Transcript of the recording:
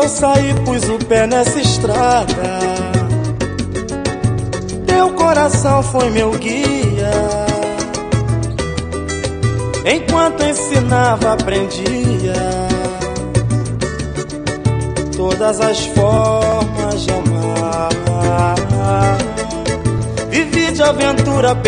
saí, pus o pé nessa estrada. Teu coração foi meu guia. Enquanto ensinava, aprendia todas as formas de amar. Vivi de aventura.